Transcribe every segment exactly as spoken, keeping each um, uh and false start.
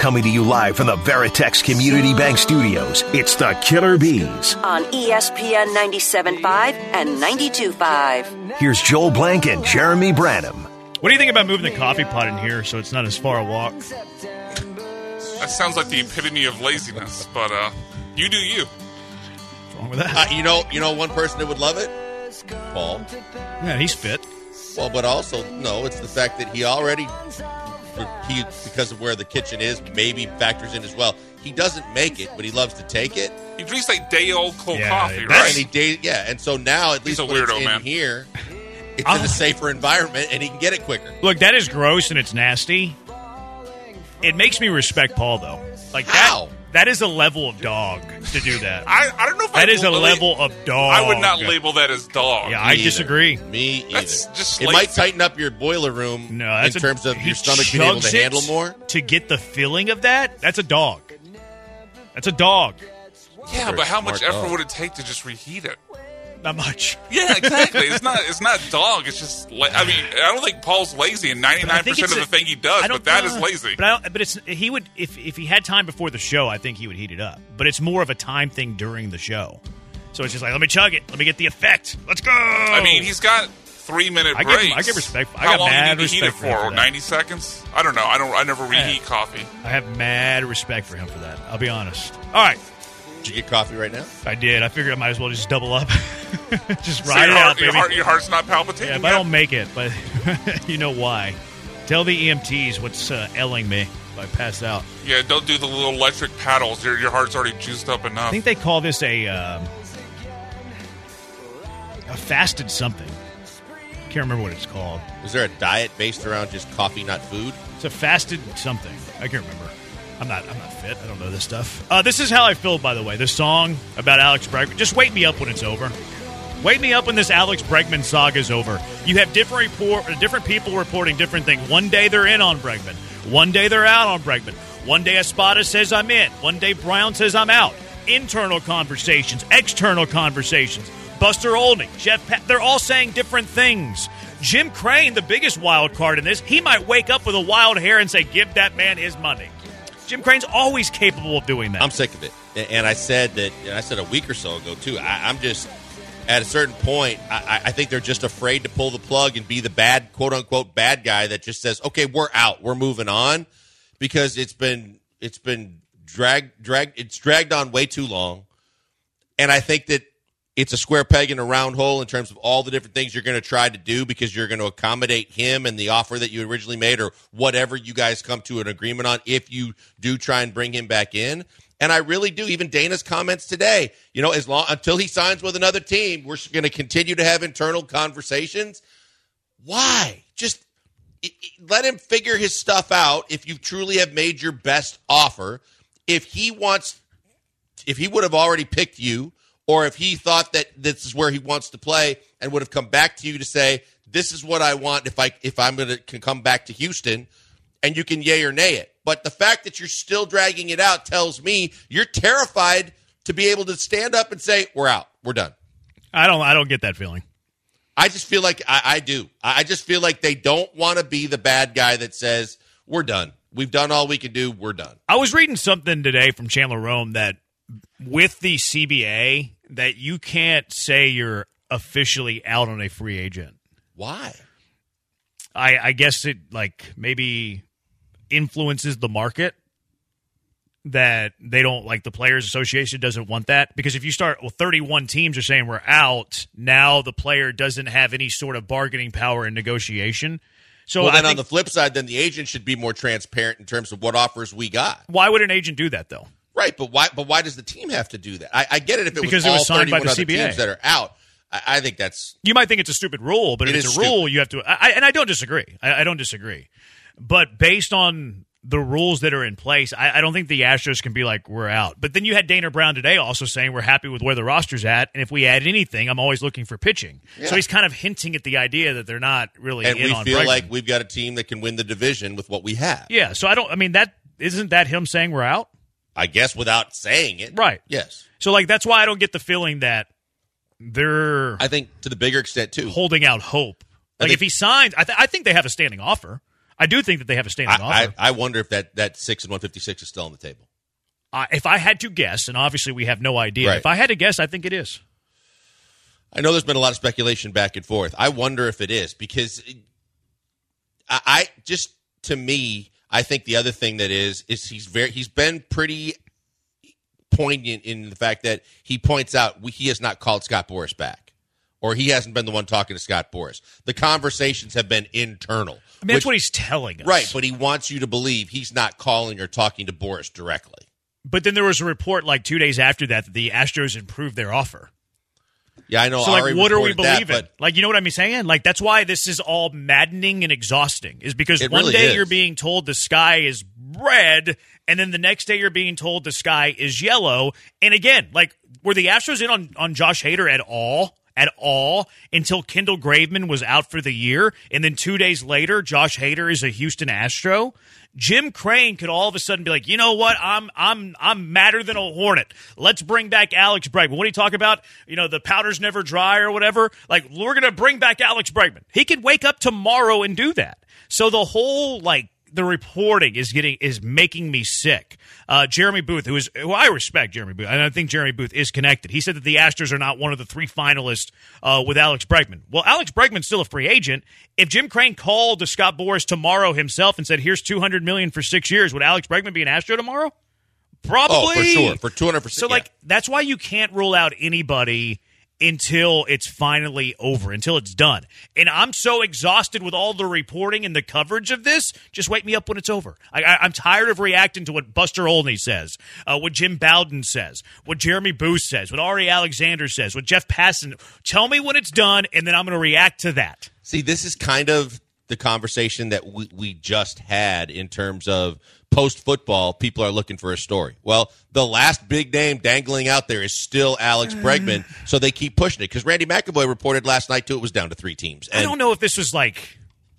coming to you live from the Veritex Community Bank Studios. It's the Killer Bees on E S P N ninety-seven point five and ninety-two point five. Here's Joel Blank and Jeremy Branham. What do you think about moving the coffee pot in here so it's not as far a walk? That sounds like the epitome of laziness, but uh, you do you. What's wrong with that? Uh, you know, you know, one person that would love it, Paul. Yeah, he's fit. Well, but also, no, it's the fact that he already, he because of where the kitchen is, maybe factors in as well. He doesn't make it, but he loves to take it. He drinks like day-old cold Yeah, coffee, that's- right? And he day, yeah, and so now at He's least a when weirdo, it's in man. here, it's Oh. in a safer environment, and he can get it quicker. Look, that is gross and it's nasty. It makes me respect Paul, though. Like How? that. That is a level of dog to do that. I, I don't know if That I is a la- level of dog. I would not label that as dog. Yeah, Me I either. disagree. Me either. That's just it lazy. might tighten up your boiler room No, that's in a- terms of he your stomach being able to chugs it handle more. To get the feeling of that, that's a dog. That's a dog. Yeah, You're but a how much smart effort dog. would it take to just reheat it? Not much. Yeah, exactly. it's not. It's not dog. It's just. La- I mean, I don't think Paul's lazy in But I ninety-nine think percent of it's the a- thing he does, I don't- but that uh, is lazy. But I don't, but it's he would if if he had time before the show, I think he would heat it up. But it's more of a time thing during the show. So it's just like, let me chug it, let me get the effect. Let's go. I mean, he's got three minute I breaks. give him- I give respect- I How got long do you mad need to heat it respect for him for? for that. Ninety seconds? I don't know. I don't. I never reheat Yeah. coffee. I have mad respect for him for that. I'll be honest. All right, Did you get coffee right now? I did. I figured I might as well just double up, just So ride your, it heart, out, your, baby. heart, your heart's not palpitating. Yeah, if yet? I don't make it, but you know why. Tell the E M Ts what's uh, ailing me if I pass out. Yeah, don't do the little electric paddles. Your your heart's already juiced up enough. I think they call this a um, a fasted something. Can't remember what it's called. Was there a diet based around just coffee, not food? It's a fasted something. I can't remember. I'm not. I'm not fit. I don't know this stuff. Uh, this is how I feel, by the way. This song about Alex Bregman. Just wake me up when it's over. Wake me up when this Alex Bregman saga is over. You have different report, different people reporting different things. One day they're in on Bregman. One day they're out on Bregman. One day Espada says I'm in. One day Brown says I'm out. Internal conversations, external conversations. Buster Olney, Jeff Pat, they're all saying different things. Jim Crane, the biggest wild card in this, he might wake up with a wild hair and say, give that man his money. Jim Crane's always capable of doing that. I'm sick of it. And I said that, and I said a week or so ago, too, I, I'm just, at a certain point, I, I think they're just afraid to pull the plug and be the bad, quote-unquote, bad guy that just says, okay, we're out, we're moving on, because it's been, it's been dragged, dragged, it's dragged on way too long. And I think that it's a square peg in a round hole in terms of all the different things you're going to try to do because you're going to accommodate him and the offer that you originally made or whatever you guys come to an agreement on if you do try and bring him back in. And I really do. Even Dana's comments today, you know, as long until he signs with another team, we're going to continue to have internal conversations. Why? Just it, it, let him figure his stuff out if you truly have made your best offer. If he wants, if he would have already picked you, or if he thought that this is where he wants to play and would have come back to you to say, this is what I want if I if I'm going to can come back to Houston, and you can yay or nay it. But the fact that you're still dragging it out tells me you're terrified to be able to stand up and say, we're out, we're done. I don't. I don't get that feeling. I just feel like I, I do. I just feel like they don't want to be the bad guy that says, we're done. We've done all we can do. We're done. I was reading something today from Chandler Rome that with the C B A that you can't say you're officially out on a free agent. Why? I, I guess it like maybe influences the market that they don't like the Players Association doesn't want that because if you start well thirty-one teams are saying we're out now the player doesn't have any sort of bargaining power in negotiation. So well, then I on think, the flip side, then the agent should be more transparent in terms of what offers we got. why would an agent do that though? Right, but why? But why does the team have to do that? I, I get it if it Because was it all was signed by thirty-one the other C B A. teams that are out. I, I think that's You might think it's a stupid rule, but if It it's is a rule, stupid. you have to. I, and I don't disagree. I, I don't disagree. But based on the rules that are in place, I, I don't think the Astros can be like, we're out. But then you had Dana Brown today also saying we're happy with where the roster's at, and if we add anything, I'm always looking for pitching. Yeah. So he's kind of hinting at the idea that they're not really and in we on feel Bregman. like we've got a team that can win the division with what we have. Yeah, so I don't. I mean, that isn't that him saying we're out? I guess without saying it, Right. Yes, So like that's why I don't get the feeling that they're I think to the bigger extent too. holding out hope. I Like think- if he signs, I, th- I think they have a standing offer. I do think that they have a standing I, offer. I, I wonder if that, that six and one fifty-six is still on the table. Uh, if I had to guess, and obviously we have no idea, Right. if I had to guess, I think it is. I know there's been a lot of speculation back and forth. I wonder if it is because I, I just to me, I think the other thing that is is he's very he's been pretty poignant in the fact that he points out we, he has not called Scott Boras back, or he hasn't been the one talking to Scott Boras. The conversations have been internal. I mean, which, that's what he's telling us. right, but he wants you to believe he's not calling or talking to Boras directly. But then there was a report like two days after that that the Astros improved their offer. Yeah, I know. So, like, Ari what are we reported that, believing? but Like, you know what I'm saying? Like, that's why this is all maddening and exhausting, is because It one really day is. you're being told the sky is red, and then the next day you're being told the sky is yellow. And again, like, were the Astros in on, on Josh Hader at all? At all until Kendall Graveman was out for the year, and then two days later, Josh Hader is a Houston Astro. Jim Crane could all of a sudden be like, you know what? I'm I'm I'm madder than a hornet. Let's bring back Alex Bregman. What do you talk about? You know, the powder's never dry or whatever. Like, we're gonna bring back Alex Bregman. He could wake up tomorrow and do that. So the whole like the reporting is getting is making me sick. Uh, Jeremy Booth, who is who I respect, Jeremy Booth, and I think Jeremy Booth is connected. He said that the Astros are not one of the three finalists uh, with Alex Bregman. Well, Alex Bregman's still a free agent. If Jim Crane called to Scott Boras tomorrow himself and said, "Here's two hundred million dollars for six years," would Alex Bregman be an Astro tomorrow? Probably. oh, for sure, for two hundred percent. So, like, that's why you can't rule out anybody until it's finally over, until it's done. And I'm so exhausted with all the reporting and the coverage of this. Just wake me up when it's over. I, I, I'm tired of reacting to what Buster Olney says, uh, what Jim Bowden says, what Jeremy Booth says, what Ari Alexander says, what Jeff Passan. Tell me when it's done, and then I'm going to react to that. See, this is kind of the conversation that we, we just had in terms of post-football, people are looking for a story. Well, the last big name dangling out there is still Alex Bregman, so they keep pushing it. Because Randy McAvoy reported last night, too, it was down to three teams. And I don't know if this was like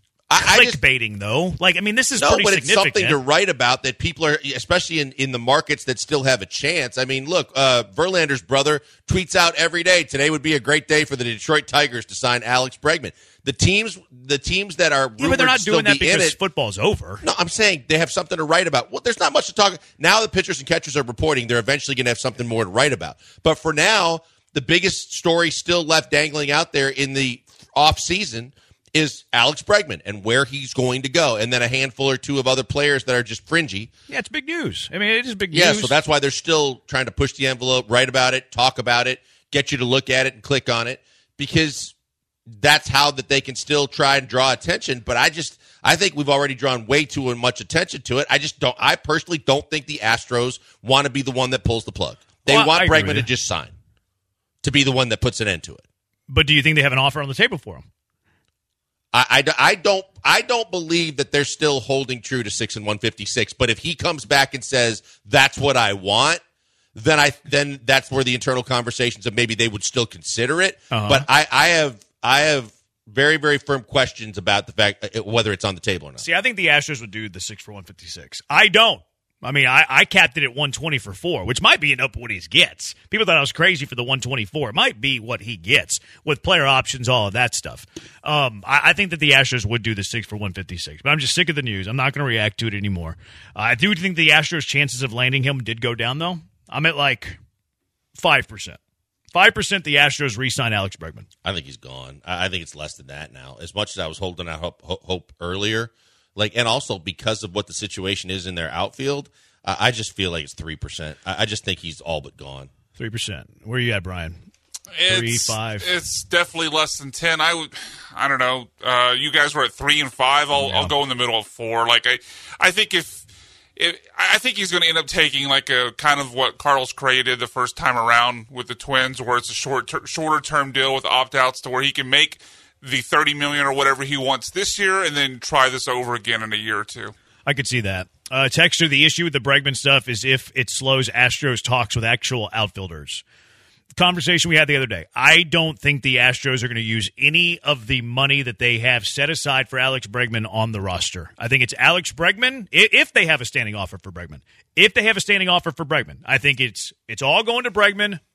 I, I just, clickbaiting, though. Like, I mean, this is no, pretty but it's significant. something to write about that people are, especially in, in the markets that still have a chance. I mean, look, uh, Verlander's brother tweets out every day, today would be a great day for the Detroit Tigers to sign Alex Bregman. The teams the teams that are Yeah, but they're not still doing that be in because it, football's over. No, I'm saying they have something to write about. Well, there's not much to talk. Now the pitchers and catchers are reporting they're eventually going to have something more to write about. But for now, the biggest story still left dangling out there in the off season is Alex Bregman and where he's going to go, and then a handful or two of other players that are just fringy. Yeah, it's big news. I mean, it is big Yeah, news. so that's why they're still trying to push the envelope, write about it, talk about it, get you to look at it and click on it, because that's how that they can still try and draw attention. But I just, I think we've already drawn way too much attention to it. I just don't, I personally don't think the Astros want to be the one that pulls the plug. They Well, want I agree with Bregman to you. just sign, to be the one that puts an end to it. But do you think they have an offer on the table for him? I, I, I don't I don't believe that they're still holding true to six and one fifty six. But if he comes back and says that's what I want, then I then that's where the internal conversations of maybe they would still consider it. Uh-huh. But I, I have I have very very firm questions about the fact uh, whether it's on the table or not. See, I think the Astros would do the six for one fifty six. I don't. I mean, I, I capped it at one twenty for four, which might be enough what he gets. People thought I was crazy for the one twenty-four. It might be what he gets with player options, all of that stuff. Um, I, I think that the Astros would do the six for one fifty-six, but I'm just sick of the news. I'm not going to react to it anymore. Uh, I do think the Astros' chances of landing him did go down, though. I'm at like five percent. five percent the Astros re-sign Alex Bregman. I think he's gone. I, I think it's less than that now. As much as I was holding out hope, hope, hope earlier, like, and also because of what the situation is in their outfield, uh, I just feel like it's three percent. I, I just think he's all but gone. three percent. Where are you at, Brian? It's, Three, five. It's definitely less than ten. I would, I don't know. Uh, you guys were at three and five. I'll, Yeah. I'll go in the middle of four. Like I, I think if, if I think he's going to end up taking like a kind of what Carlos Correa did the first time around with the Twins, where it's a short, ter- shorter term deal with opt outs to where he can make the thirty million or whatever he wants this year, and then try this over again in a year or two. I could see that. Uh, Texter, the issue with the Bregman stuff is if it slows Astros talks with actual outfielders. The conversation we had the other day, I don't think the Astros are going to use any of the money that they have set aside for Alex Bregman on the roster. I think it's Alex Bregman, i- if they have a standing offer for Bregman. If they have a standing offer for Bregman, I think it's it's all going to Bregman,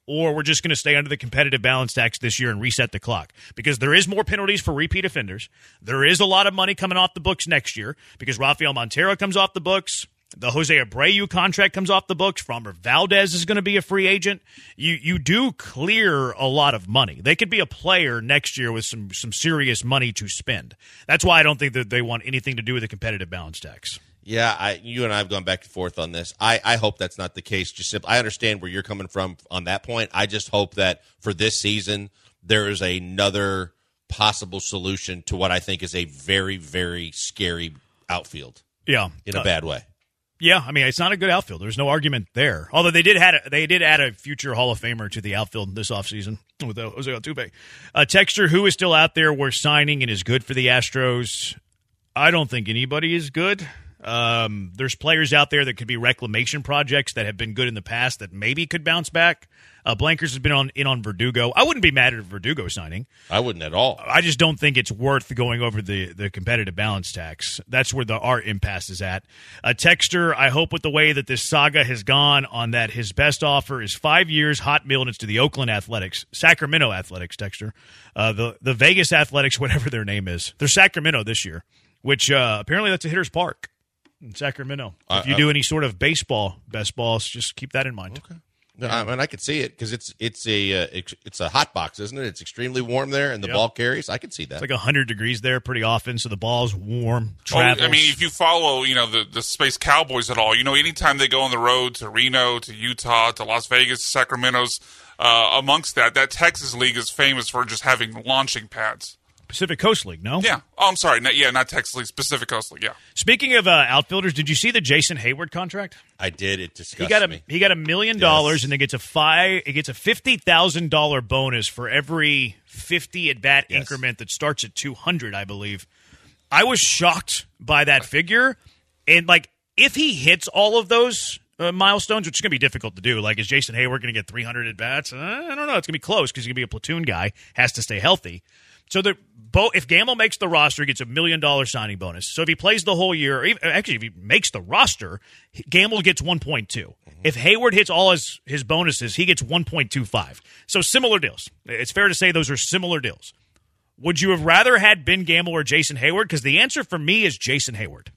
or we're just going to stay under the competitive balance tax this year and reset the clock. Because there is more penalties for repeat offenders. There is a lot of money coming off the books next year because Rafael Montero comes off the books. The Jose Abreu contract comes off the books. Framber Valdez is going to be a free agent. You you do clear a lot of money. They could be a player next year with some some serious money to spend. That's why I don't think that they want anything to do with the competitive balance tax. Yeah, I, you and I have gone back and forth on this. I, I hope that's not the case. Just simply, I understand where you're coming from on that point. I just hope that for this season there is another possible solution to what I think is a very, very scary outfield. Yeah, in a uh, bad way. Yeah, I mean, it's not a good outfield. There's no argument there. Although they did add a, they did add a future Hall of Famer to the outfield this offseason with uh, Jose Altuve. A texture who is still out there we're signing and is good for the Astros. I don't think anybody is good. Um, there's players out there that could be reclamation projects that have been good in the past that maybe could bounce back. Uh, Blankers has been on in on Verdugo. I wouldn't be mad at a Verdugo signing. I wouldn't at all. I just don't think it's worth going over the, the competitive balance tax. That's where the our impasse is at. A texter, I hope with the way that this saga has gone on that his best offer is five years, hot meal, and it's to the Oakland Athletics, Sacramento Athletics, texter. Uh, the, the Vegas Athletics, whatever their name is. They're Sacramento this year, which uh, apparently that's a hitter's park in Sacramento. Uh, if you uh, do any sort of baseball, best balls, just keep that in mind. Okay. No, I mean, I could see it because it's it's a uh, it's a hot box, isn't it? It's extremely warm there, and the Yep. ball carries. I can see that. It's like one hundred degrees there pretty often, so the ball's warm, Oh, travels. I mean, if you follow, you know, the, the Space Cowboys at all, you know, anytime they go on the road to Reno, to Utah, to Las Vegas, Sacramento's, uh, amongst that, that Texas League is famous for just having launching pads. Pacific Coast League, no? Yeah. Oh, I'm sorry. Not, yeah, not Texas League, Pacific Coast League, yeah. Speaking of uh, outfielders, did you see the Jason Hayward contract? I did. It disgusted He got a me. he got a million dollars, and then gets a five. It gets a fifty thousand dollar bonus for every fifty at bat Yes. increment that starts at two hundred, I believe. I was shocked by that figure, and like if he hits all of those uh, milestones, which is going to be difficult to do, like is Jason Hayward going to get three hundred at bats? Uh, I don't know. It's going to be close because he's going to be a platoon guy, has to stay healthy. So the Bo, if Gamble makes the roster, he gets a million dollar signing bonus. So if he plays the whole year, or even, actually if he makes the roster, Gamble gets one point two. Mm-hmm. If Hayward hits all his, his bonuses, he gets one point two five. So similar deals. It's fair to say those are similar deals. Would you have rather had Ben Gamble or Jason Hayward? Because the answer for me is Jason Hayward.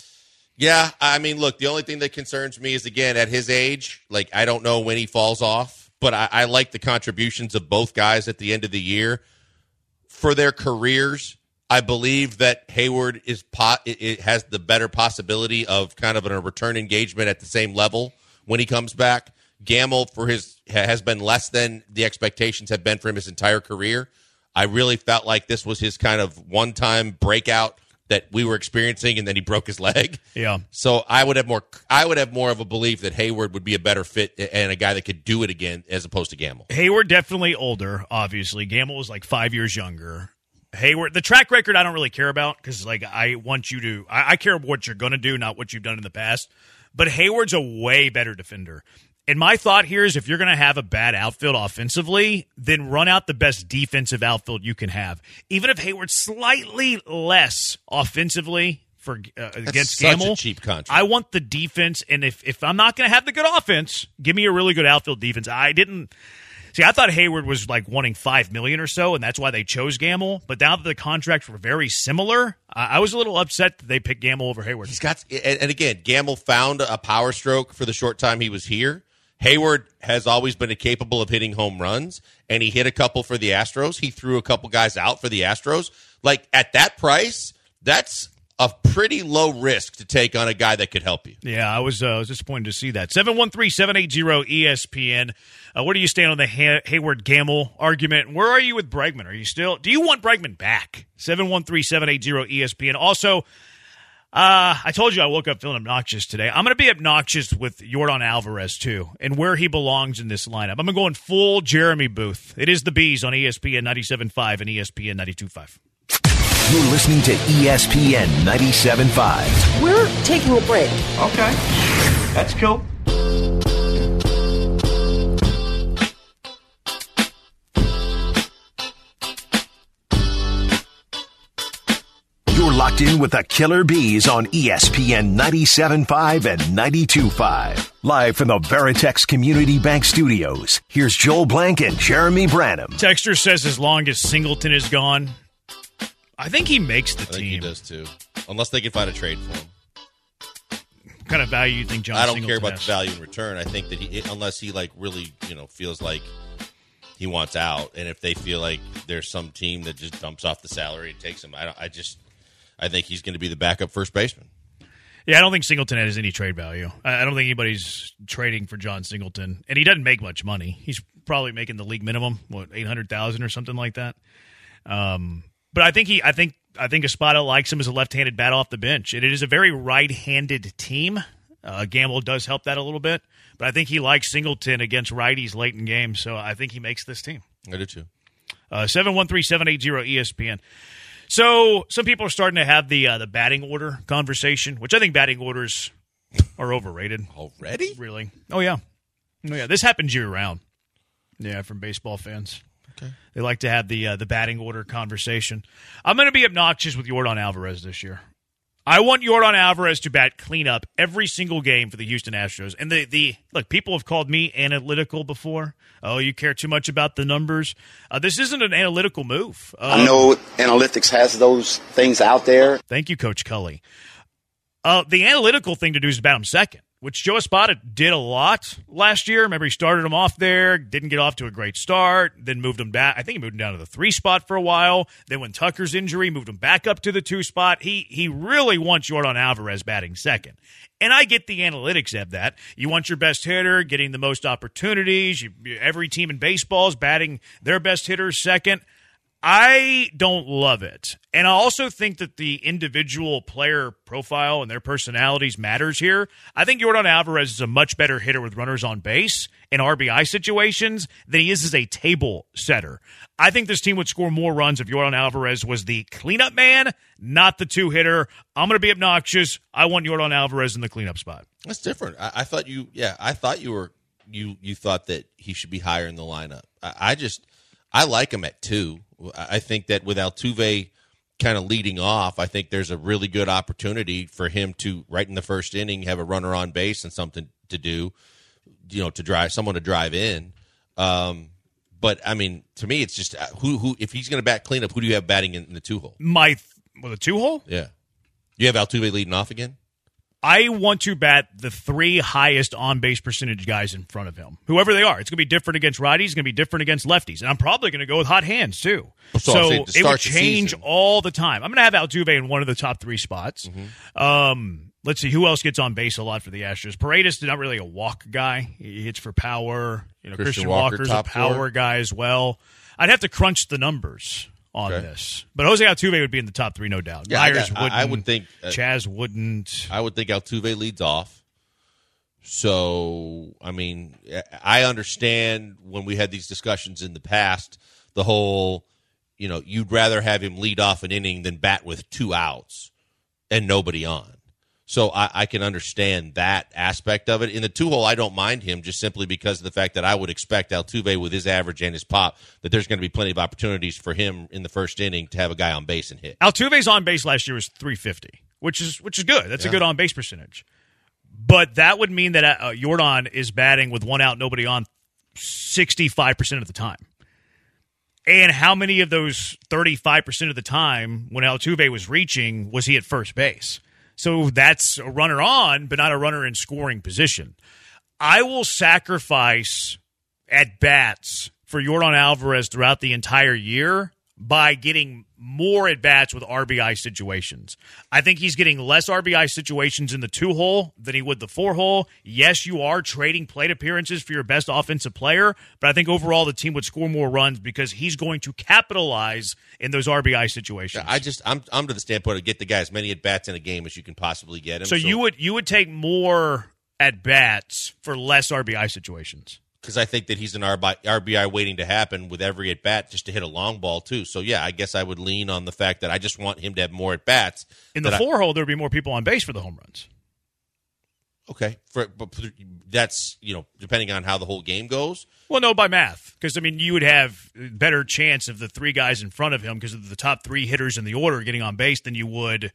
Yeah, I mean, look, the only thing that concerns me is, again, at his age, like, I don't know when he falls off, but I, I like the contributions of both guys at the end of the year. For their careers, I believe that Hayward is po- it, it has the better possibility of kind of a return engagement at the same level when he comes back. Gamble for his has been less than the expectations have been for him his entire career. I really felt like this was his kind of one-time breakout that we were experiencing, and then he broke his leg. Yeah. So I would have more. I would have more of a belief that Hayward would be a better fit and a guy that could do it again as opposed to Gamble. Hayward definitely older, obviously. Gamble was like five years younger. Hayward, the track record I don't really care about because like I want you to. I, I care about what you're going to do, not what you've done in the past. But Hayward's a way better defender. And my thought here is if you're going to have a bad outfield offensively, then run out the best defensive outfield you can have. Even if Hayward's slightly less offensively for uh, against such Gamble, a cheap contract. I want the defense. And if, if I'm not going to have the good offense, give me a really good outfield defense. I didn't see. I thought Hayward was like wanting five million or so, and that's why they chose Gamble. But now that the contracts were very similar, I, I was a little upset that they picked Gamble over Hayward. He's got, and, and again, Gamble found a power stroke for the short time he was here. Hayward has always been capable of hitting home runs, and he hit a couple for the Astros. He threw a couple guys out for the Astros. Like, at that price, that's a pretty low risk to take on a guy that could help you. Yeah, I was, uh, I was disappointed to see that. seven one three, seven eight zero, E S P N. Uh, where do you stand on the Hay- Hayward-Gamble argument? Where are you with Bregman? Are you still – do you want Bregman back? seven one three, seven eight zero, E S P N. Also – Uh, I told you I woke up feeling obnoxious today. I'm going to be obnoxious with Yordan Alvarez, too, and where he belongs in this lineup. I'm going full Jeremy Booth. It is the Bees on E S P N ninety-seven point five and E S P N ninety-two point five. You're listening to E S P N ninety-seven point five. We're taking a break. Okay. That's cool. You're locked in with the Killer Bees on E S P N ninety-seven point five and ninety-two point five. Live from the Veritex Community Bank Studios, here's Joel Blank and Jeremy Branham. Texter says as long as Singleton is gone, I think he makes the I think team. he does too, unless they can find a trade for him. What kind of value you think John I don't Singleton care about has? the value in return. I think that he, unless he like really, you know, feels like he wants out, and if they feel like there's some team that just dumps off the salary and takes him, I don't. I just, I think he's going to be the backup first baseman. Yeah, I don't think Singleton has any trade value. I don't think anybody's trading for John Singleton, and he doesn't make much money. He's probably making the league minimum, what eight hundred thousand or something like that. Um, but I think he, I think, I think Espada likes him as a left-handed bat off the bench, and it is a very right-handed team. Uh, Gamble does help that a little bit, but I think he likes Singleton against righties late in games, so I think he makes this team. I do too. Uh, seven one three, seven eight zero E S P N. So some people are starting to have the uh, the batting order conversation, which I think batting orders are overrated. Already? Really? Oh, yeah. Oh, yeah. This happens year-round. Yeah, from baseball fans. Okay. They like to have the uh, the batting order conversation. I'm going to be obnoxious with Yordan Alvarez this year. I want Yordan Alvarez to bat cleanup every single game for the Houston Astros. And the, the look, people have called me analytical before. Oh, you care too much about the numbers. Uh, this isn't an analytical move. Um, I know analytics has those things out there. Thank you, Coach Cully. Uh, the analytical thing to do is bat him second, which Joe Espada did a lot last year. Remember, he started him off there, didn't get off to a great start, then moved him back. I think he moved him down to the three spot for a while. Then when Tucker's injury, moved him back up to the two spot. He he really wants Yordan Alvarez batting second. And I get the analytics of that. You want your best hitter getting the most opportunities. You, every team in baseball is batting their best hitter second. I don't love it. And I also think that the individual player profile and their personalities matters here. I think Yordan Alvarez is a much better hitter with runners on base in R B I situations than he is as a table setter. I think this team would score more runs if Yordan Alvarez was the cleanup man, not the two-hitter. I'm going to be obnoxious. I want Yordan Alvarez in the cleanup spot. That's different. I, I thought you, yeah, I thought you were, you you thought that he should be higher in the lineup. I, I just, I like him at two. I think that with Altuve kind of leading off, I think there's a really good opportunity for him to, right in the first inning, have a runner on base and something to do, you know, to drive someone to drive in. Um, but I mean, to me, it's just who who if he's going to bat cleanup, who do you have batting in, in the two hole? My well, the two hole? Yeah, you have Altuve leading off again. I want to bat the three highest on-base percentage guys in front of him, whoever they are. It's going to be different against righties. It's going to be different against lefties. And I'm probably going to go with hot hands, too. So, so it it would change all the time. I'm going to have Altuve in one of the top three spots. Mm-hmm. Um, let's see, who else gets on base a lot for the Astros? Paredes is not really a walk guy. He hits for power. You know, Christian, Christian Walker, Walker's a power four. guy as well. I'd have to crunch the numbers on okay. this. But Jose Altuve would be in the top three, no doubt. Yeah, Myers I, got, wouldn't. I, I would think. Uh, Chaz wouldn't. I would think Altuve leads off. So, I mean, I understand when we had these discussions in the past, the whole, you know, you'd rather have him lead off an inning than bat with two outs and nobody on. So I, I can understand that aspect of it. In the two-hole, I don't mind him just simply because of the fact that I would expect Altuve with his average and his pop that there's going to be plenty of opportunities for him in the first inning to have a guy on base and hit. Altuve's on base last year was three fifty, which is which is good. That's yeah. a good on base percentage. But that would mean that uh, Yordan is batting with one out, nobody on, sixty-five percent of the time. And how many of those thirty-five percent of the time when Altuve was reaching was he at first base? So that's a runner on, but not a runner in scoring position. I will sacrifice at bats for Yordan Alvarez throughout the entire year by getting more at bats with R B I situations. I think he's getting less R B I situations in the two hole than he would the four hole. Yes, you are trading plate appearances for your best offensive player, but I think overall the team would score more runs because he's going to capitalize in those R B I situations. I just I'm I'm to the standpoint of get the guy as many at bats in a game as you can possibly get him. So, so you would you would take more at bats for less R B I situations. Because I think that he's an R B I waiting to happen with every at-bat just to hit a long ball, too. So, yeah, I guess I would lean on the fact that I just want him to have more at-bats. In the four-hole, there would be more people on base for the home runs. Okay, for, but that's, you know, depending on how the whole game goes. Well, no, by math, because I mean you would have better chance of the three guys in front of him because of the top three hitters in the order getting on base than you would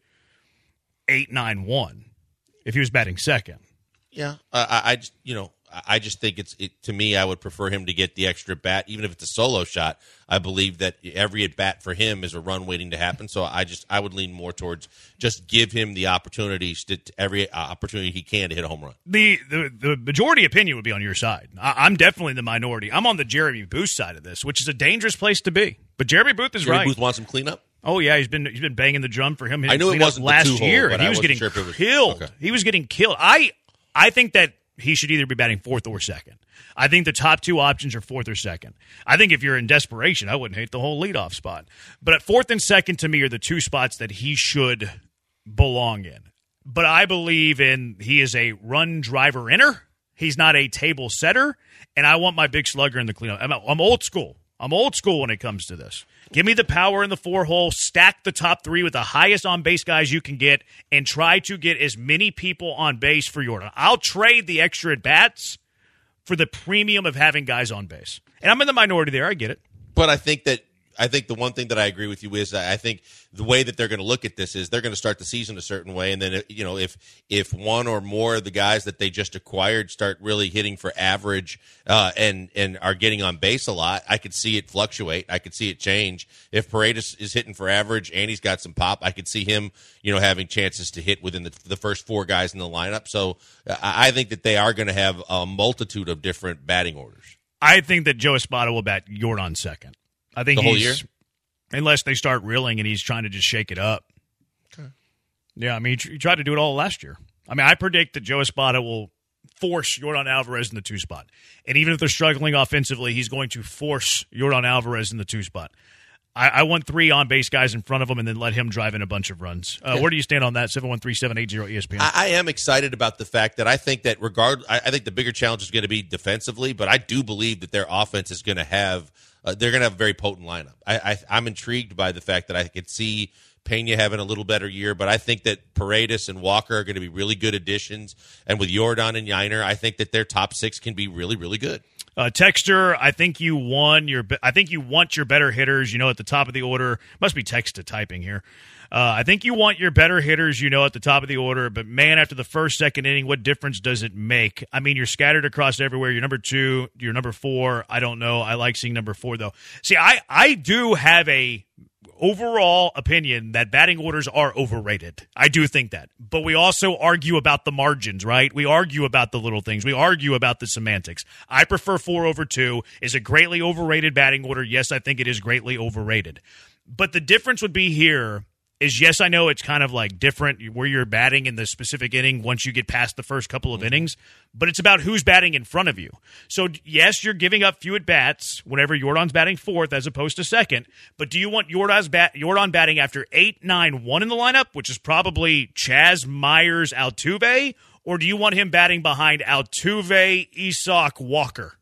eight, nine, one if he was batting second. Yeah, uh, I, I just you know I just think it's it, to me I would prefer him to get the extra bat, even if it's a solo shot. I believe that every at bat for him is a run waiting to happen. So I just I would lean more towards just give him the opportunities to every opportunity he can to hit a home run. The the, the majority opinion would be on your side. I, I'm definitely the minority. I'm on the Jeremy Booth side of this, which is a dangerous place to be. But Jeremy Booth is Jeremy right. Booth wants some cleanup. Oh yeah, he's been he's been banging the drum for him. I knew it wasn't last the two-hole, year, but and he I was wasn't getting sure if it was- killed. okay. He was getting killed. I I think that he should either be batting fourth or second. I think the top two options are fourth or second. I think if you're in desperation, I wouldn't hate the whole leadoff spot. But at fourth and second, to me, are the two spots that he should belong in. But I believe in he is a run driver inner. He's not a table setter. And I want my big slugger in the cleanup. I'm, I'm old school. I'm old school when it comes to this. Give me the power in the four hole, stack the top three with the highest on base guys you can get, and try to get as many people on base for Jordan. I'll trade the extra at bats for the premium of having guys on base. And I'm in the minority there. I get it. But I think that I think the one thing that I agree with you is I think the way that they're going to look at this is they're going to start the season a certain way, and then you know if if one or more of the guys that they just acquired start really hitting for average uh, and and are getting on base a lot, I could see it fluctuate. I could see it change. If Paredes is hitting for average and he's got some pop, I could see him you know having chances to hit within the, the first four guys in the lineup. So I, I think that they are going to have a multitude of different batting orders. I think that Joe Espada will bat Jordan second. I think the whole he's, year? Unless they start reeling and he's trying to just shake it up. Okay. Yeah, I mean, he tried to do it all last year. I mean, I predict that Joe Espada will force Jordan Alvarez in the two spot. And even if they're struggling offensively, he's going to force Jordan Alvarez in the two spot. I, I want three on-base guys in front of him and then let him drive in a bunch of runs. Uh, yeah. Where do you stand on that? seven one three, seven eight zero, E S P N. I, I am excited about the fact that I think that regard, I, I think the bigger challenge is going to be defensively, but I do believe that their offense is going to have Uh, they're going to have a very potent lineup. I, I, I'm intrigued by the fact that I could see Pena having a little better year, but I think that Paredes and Walker are going to be really good additions. And with Jordan and Yainer, I think that their top six can be really, really good. Uh, Texter, I think you won your. I think you want your better hitters. You know, at the top of the order, must be text to typing here. Uh, I think you want your better hitters, you know, at the top of the order. But, man, after the first, second inning, what difference does it make? I mean, you're scattered across everywhere. You're number two. You're number four. I don't know. I like seeing number four, though. See, I, I do have a overall opinion that batting orders are overrated. I do think that. But we also argue about the margins, right? We argue about the little things. We argue about the semantics. I prefer four over two. Is a greatly overrated batting order? Yes, I think it is greatly overrated. But the difference would be here is, yes, I know it's kind of like different where you're batting in the specific inning once you get past the first couple of mm-hmm. innings, but it's about who's batting in front of you. So, yes, you're giving up few at-bats whenever Jordan's batting fourth as opposed to second, but do you want Jordan's bat, Jordan batting after eight, nine, one in the lineup, which is probably Chas, Myers, Altuve, or do you want him batting behind Altuve, Isak, Walker?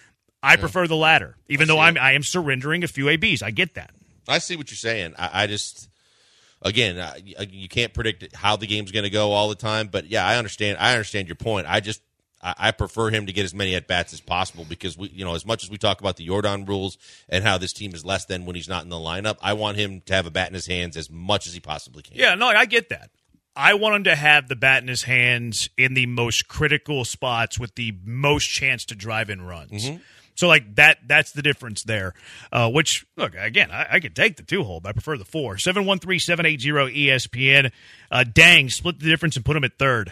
I yeah. prefer the latter, even though I'm, I am surrendering a few A Bs. I get that. I see what you're saying. I, I just... Again, uh, you can't predict how the game's going to go all the time, but yeah, I understand. I understand your point. I just I, I prefer him to get as many at bats as possible because we, you know, as much as we talk about the Jordan rules and how this team is less than when he's not in the lineup, I want him to have a bat in his hands as much as he possibly can. Yeah, no, I get that. I want him to have the bat in his hands in the most critical spots with the most chance to drive in runs. Mm-hmm. So, like, that that's the difference there, uh, which, look, again, I, I could take the two-hole, but I prefer the four. seven one three, seven eight zero, E S P N. Uh, dang, split the difference and put him at third.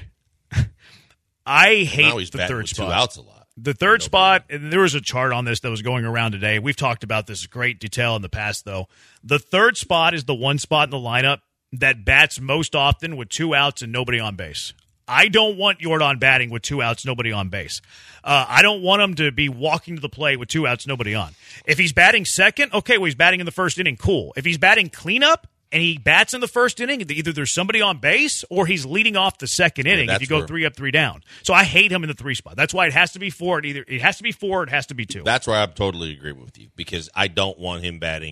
I hate now he's the third with spot. Two outs a lot. The third spot, and there was a chart on this that was going around today. We've talked about this great detail in the past, though. The third spot is the one spot in the lineup that bats most often with two outs and nobody on base. I don't want Jordan batting with two outs, nobody on base. Uh, I don't want him to be walking to the plate with two outs, nobody on. If he's batting second, okay, well, he's batting in the first inning, cool. If he's batting cleanup and he bats in the first inning, either there's somebody on base or he's leading off the second inning yeah, if you go where, three up, three down. So I hate him in the three spot. That's why it has to be four. It either it has to be four, or it has to be two. That's where I totally agree with you because I don't want him batting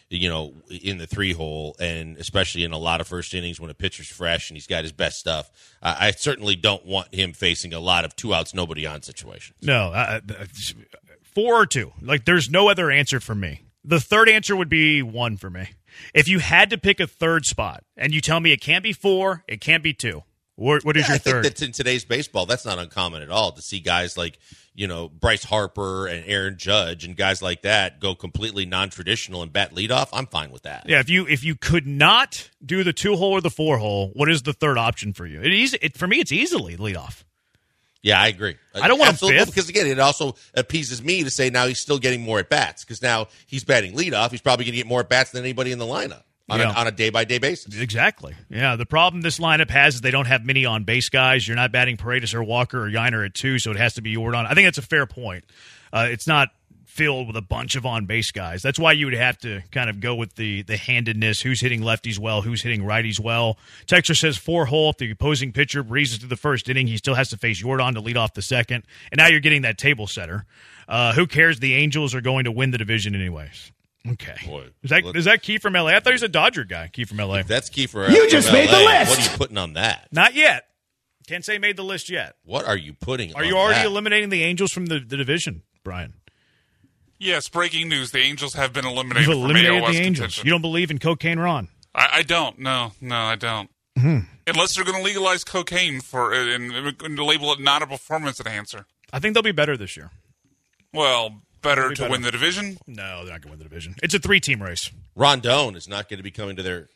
you know, in the three hole, and especially in a lot of first innings when a pitcher's fresh and he's got his best stuff. Uh, I certainly don't want him facing a lot of two outs, nobody on situations. No, uh, four or two. Like, there's no other answer for me. The third answer would be one for me. If you had to pick a third spot, and you tell me it can't be four, it can't be two, what, what is yeah, your I think third? that's in today's baseball. That's not uncommon at all to see guys like, you know, Bryce Harper and Aaron Judge and guys like that go completely non-traditional and bat leadoff. I'm fine with that. Yeah, if you if you could not do the two hole or the four hole, what is the third option for you? It is it for me. It's easily leadoff. Yeah, I agree. I don't want him Absolutely, fifth. because again, it also appeases me to say now he's still getting more at bats because now he's batting leadoff. He's probably going to get more at bats than anybody in the lineup on Yeah. a, on a day by day basis. Exactly. Yeah, the problem this lineup has is they don't have many on-base guys. You're not batting Paredes or Walker or Yiner at two, so it has to be Yordan. I think that's a fair point. Uh, it's not filled with a bunch of on-base guys. That's why you would have to kind of go with the the handedness, who's hitting lefties well, who's hitting righties well. Texter says four hole, if the opposing pitcher breezes through the first inning, he still has to face Yordan to lead off the second. And now you're getting that table setter. Uh, who cares? The Angels are going to win the division anyways. Okay. Boy, is that is that Key from L A? I thought he was a Dodger guy, Key from L A. If that's key for You just made the list. What are you putting on that? Not yet. Can't say made the list yet. What are you putting Are on you already that? eliminating the Angels from the, the division, Brian? Yes, breaking news. The Angels have been eliminated You've from eliminated A L the West Angels. contention. You don't believe in Cocaine Ron? I, I don't. No, no, I don't. Mm-hmm. Unless they're going to legalize cocaine for and, and label it not a performance enhancer. I think they'll be better this year. Well, better be to better. win the division. No, they're not going to win the division. It's a three-team race. Rondon is not going to be coming to their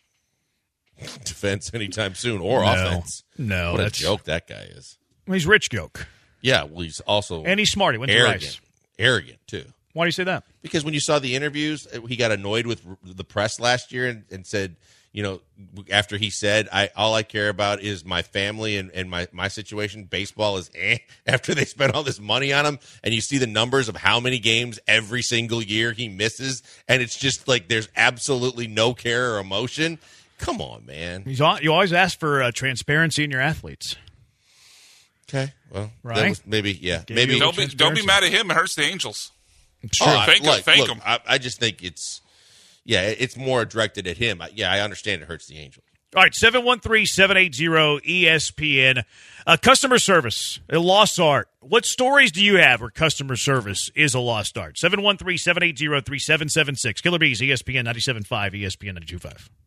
defense anytime soon or No. offense. No, what a that's joke that guy is. Well, he's rich joke. Yeah, well, he's also And he's smart. He went to arrogant. Rice. Arrogant, too. Why do you say that? Because when you saw the interviews, he got annoyed with the press last year and, and said, you know, after he said, I all I care about is my family and, and my, my situation. Baseball is eh. After they spent all this money on him, and you see the numbers of how many games every single year he misses, and it's just like there's absolutely no care or emotion. Come on, man. He's all, you always ask for uh, transparency in your athletes. Okay, well, Right? that was maybe, yeah. Gave Maybe you Don't be, don't be mad at him. It hurts the Angels. It's Oh, true. I- Thank 'em, look, thank look, 'em. I, I just think it's, yeah, it's more directed at him. I- Yeah, I understand it hurts the Angels. All right, seven one three, seven eight zero, E S P N. Uh, customer service, a lost art. What stories do you have where customer service is a lost art? seven one three, seven eight zero, three seven seven six. Killer Bees, E S P N ninety-seven point five, E S P N ninety-two point five.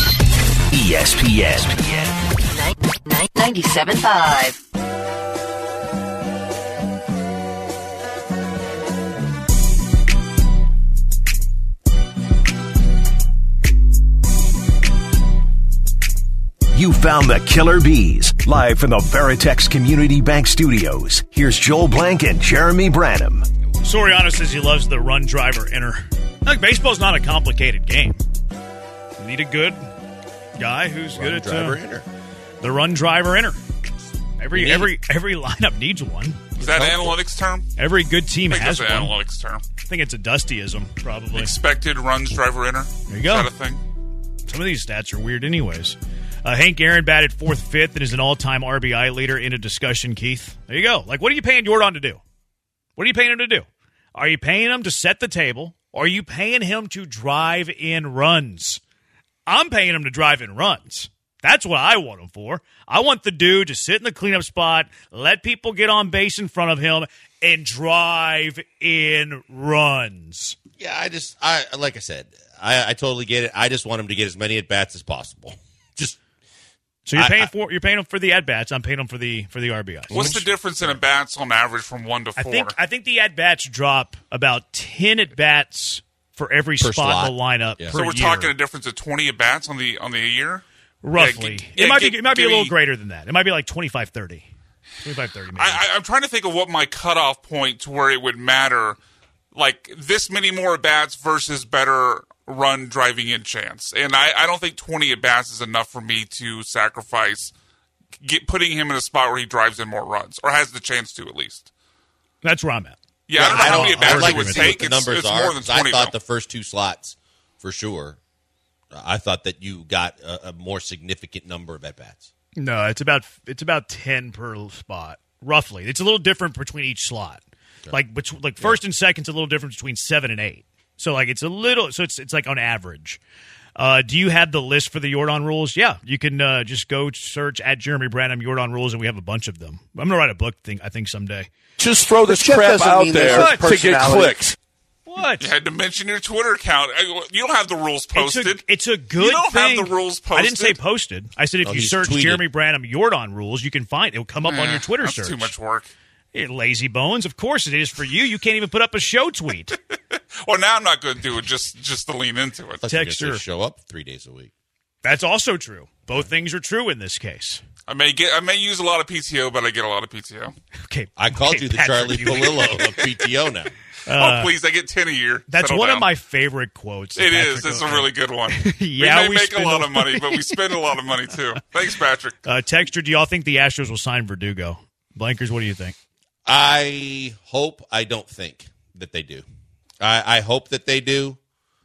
E S P N. ninety-seven point five. You found the Killer Bees, live from the Veritex Community Bank Studios. Here's Joel Blank and Jeremy Branham. Soriano says he loves the run driver inner. Look, baseball's not a complicated game. You need a good guy who's Run good at driver uh, hitter. the run driver inner. Every You need every every lineup needs one. Is that an helpful. analytics term? Every good team I think has that's one. an analytics term. I think it's a Dustyism, probably. Expected runs driver inner. There you go. Is that a thing? Some of these stats are weird anyways. Uh, Hank Aaron batted fourth, fifth, and is an all-time R B I leader in a discussion, Keith. There you go. Like, what are you paying Yordan to do? What are you paying him to do? Are you paying him to set the table, or are you paying him to drive in runs? I'm paying him to drive in runs. That's what I want him for. I want the dude to sit in the cleanup spot, let people get on base in front of him, and drive in runs. Yeah, I just, I like I said, I, I totally get it. I just want him to get as many at bats as possible. Just So you're I- paying I- for you're paying him for the at bats. I'm paying him for the for the R B Is. What's the difference in at bats on average from one to I four? think I think the at bats drop about ten at bats for every Per spot in slot. the lineup. Yeah. Per so we're year, talking a difference of twenty at bats on the on the year. roughly. Yeah, g- it yeah, might gi- be it might be a give little me- greater than that. It might be like twenty-five thirty. twenty-five thirty maybe. I, I, I'm trying to think of what my cutoff point to where it would matter, like this many more at bats versus better run driving in chance. And I, I don't think twenty at bats is enough for me to sacrifice get, putting him in a spot where he drives in more runs or has the chance to at least. That's where I'm at. Yeah, I don't know how many at I'd bats like it would to see what take. the It's, numbers it's are, more than 'cause I twenty. thought though. the first two slots, for sure, I thought that you got a, a more significant number of at bats. No, it's about it's about ten per spot, roughly. It's a little different between each slot. Like between, like first and second's a little different between seven and eight. So like it's a little. So it's it's like on average. Uh, do you have the list for the Jordan rules? Yeah, you can uh, just go search at Jeremy Branham Jordan rules, and we have a bunch of them. I'm gonna write a book thing. I think someday. Just throw this Jeff crap doesn't out mean there there's to get personality. clicks. What? You had to mention your Twitter account. I- You don't have the rules posted. It's a, it's a good You don't thing. have the rules posted. I didn't say posted. I said if Oh, you he's search tweeted. Jeremy Branham Jordan rules, you can find it. Will come up on Eh, your Twitter that's search. too much work. Hey, lazy bones. Of course it is for you. You can't even put up a show tweet. Well, now I'm not going to do it just just to lean into it. Plus you're gonna Texture. say show up three days a week. That's also true. Both things are true in this case. I may get I may use a lot of P T O, but I get a lot of P T O. Okay, I called okay, you the Patrick, Charlie you- Palillo of P T O now. oh, please, I get ten a year. That's Settle one down. of my favorite quotes. It Patrick is. It's a O'Hare. really good one. Yeah, we may we make a spend lot a- of money, but we spend a lot of money too. Thanks, Patrick. Uh, Texture, do y'all think the Astros will sign Verdugo? Blankers, what do you think? I hope. I don't think that they do. I, I hope that they do.